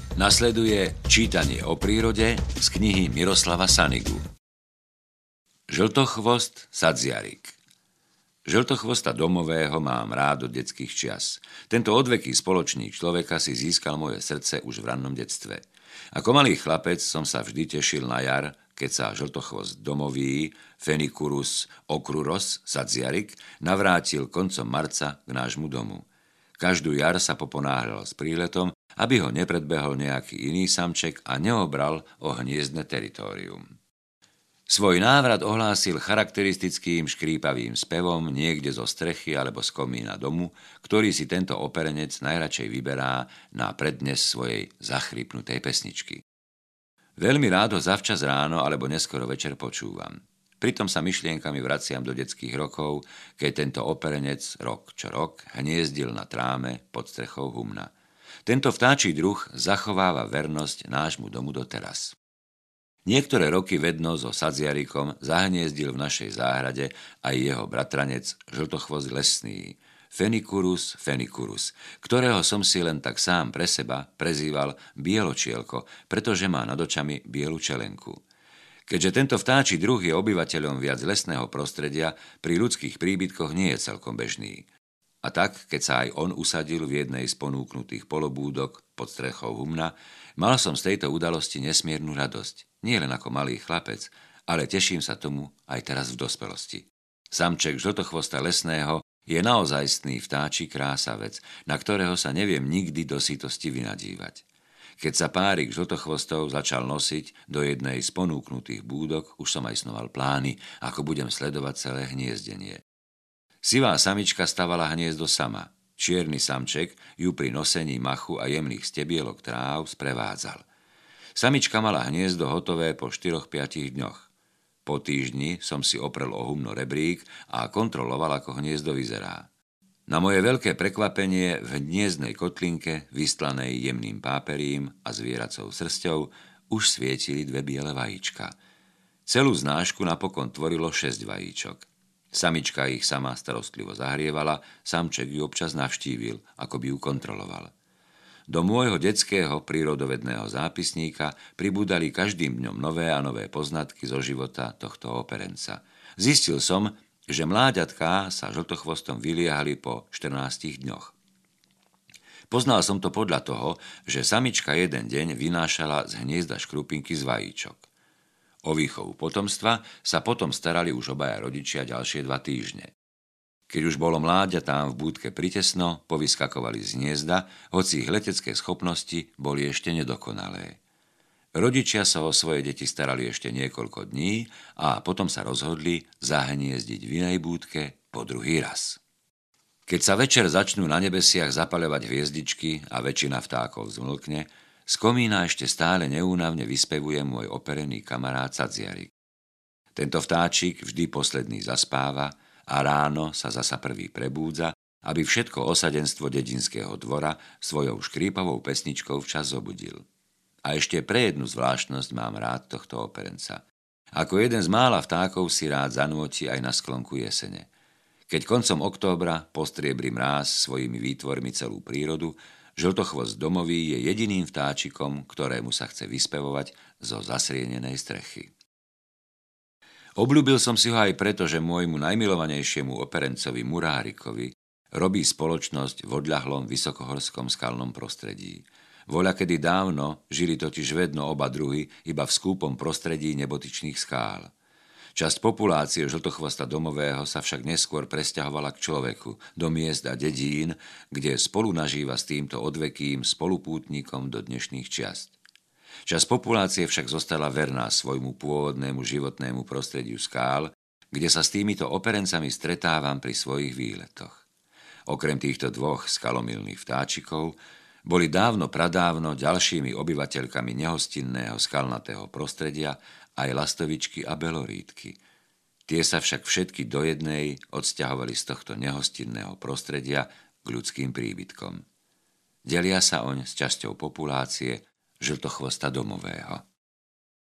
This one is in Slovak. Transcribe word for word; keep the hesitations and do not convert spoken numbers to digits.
Nasleduje čítanie o prírode z knihy Miroslava Sanigu. Žltochvost sadziarik. Žltochvosta domového mám rád od detských čias. Tento odveký spoločník človeka si získal moje srdce už v rannom detstve. Ako malý chlapec som sa vždy tešil na jar, keď sa žltochvost domový, Phenicurus ocruros sadziarik, navrátil koncom marca k nášmu domu. Každú jar sa poponáhľal s príletom, aby ho nepredbehol nejaký iný samček a neobral o hniezdne teritórium. Svoj návrat ohlásil charakteristickým škrípavým spevom niekde zo strechy alebo z komína domu, ktorý si tento operenec najradšej vyberá na prednes svojej zachrypnutej pesničky. Veľmi rád ho zavčas ráno alebo neskoro večer počúvam. Pritom sa myšlienkami vraciam do detských rokov, keď tento operenec rok čo rok hniezdil na tráme pod strechou humna. Tento vtáčí druh zachováva vernosť nášmu domu doteraz. Niektoré roky vedno so sadziarikom zahniezdil v našej záhrade aj jeho bratranec žltochvost lesný, Phenicurus phenicurus, ktorého som si len tak sám pre seba prezýval bieločielko, pretože má nad očami bielu čelenku. Keďže tento vtáčí druh je obyvateľom viac lesného prostredia, pri ľudských príbytkoch nie je celkom bežný. A tak, keď sa aj on usadil v jednej z ponúknutých polobúdok pod strechou humna, mal som z tejto udalosti nesmiernu radosť. Nie len ako malý chlapec, ale teším sa tomu aj teraz v dospelosti. Samček žltochvosta lesného je naozajstný vtáčí krásavec, na ktorého sa neviem nikdy do sytosti vynadívať. Keď sa párik žltochvostov začal nosiť do jednej z ponúknutých búdok, už som aj snoval plány, ako budem sledovať celé hniezdenie. Sivá samička stavala hniezdo sama. Čierny samček ju pri nosení machu a jemných stebielok tráv sprevádzal. Samička mala hniezdo hotové po štyroch piatich dňoch. Po týždni som si oprel o humno rebrík a kontroloval, ako hniezdo vyzerá. Na moje veľké prekvapenie v hniezdnej kotlinke, vystlanej jemným páperím a zvieracou srsťou, už svietili dve biele vajíčka. Celú znášku napokon tvorilo šesť vajíčok. Samička ich sama starostlivo zahrievala, samček ju občas navštívil, ako by ju kontroloval. Do môjho detského prírodovedného zápisníka pribúdali každým dňom nové a nové poznatky zo života tohto operenca. Zistil som, že mláďatká sa žltochvostom vyliahali po štrnástich dňoch. Poznal som to podľa toho, že samička jeden deň vynášala z hniezda škrupinky z vajíčok. O výchovu potomstva sa potom starali už obaja rodičia ďalšie dva týždne. Keď už bolo mláďatám v búdke pritesno, povyskakovali z hniezda, hoci ich letecké schopnosti boli ešte nedokonalé. Rodičia sa o svoje deti starali ešte niekoľko dní a potom sa rozhodli zahniezdiť v inej búdke po druhý raz. Keď sa večer začnú na nebesiach zapaľovať hviezdičky a väčšina vtákov zmlkne, z komína ešte stále neúnavne vyspevuje môj operený kamarát sadziarik. Tento vtáčik vždy posledný zaspáva a ráno sa zasa prvý prebúdza, aby všetko osadenstvo dedinského dvora svojou škrípavou pesničkou včas zobudil. A ešte pre jednu zvláštnosť mám rád tohto operenca. Ako jeden z mála vtákov si rád zanúti aj na sklonku jesene. Keď koncom októbra postriebri mráz svojimi výtvormi celú prírodu, žltochvost domový je jediným vtáčikom, ktorému sa chce vyspevovať zo zasrienenej strechy. Obľúbil som si ho aj preto, že môjmu najmilovanejšiemu operencovi Murárikovi robí spoločnosť v odľahlom vysokohorskom skalnom prostredí. Voľakedy dávno žili totiž vedno oba druhy iba v skúpom prostredí nebotyčných skál. Časť populácie žltochvosta domového sa však neskôr presťahovala k človeku, do miest a dedín, kde spolu nažíva s týmto odvekým spolupútnikom do dnešných čiast. Časť populácie však zostala verná svojmu pôvodnému životnému prostrediu skál, kde sa s týmito operencami stretávam pri svojich výletoch. Okrem týchto dvoch skalomilných vtáčikov boli dávno pradávno ďalšími obyvateľkami nehostinného skalnatého prostredia aj lastovičky a belorítky. Tie sa však všetky do jednej odsťahovali z tohto nehostinného prostredia k ľudským príbytkom. Delia sa oň s časťou populácie žltochvosta domového.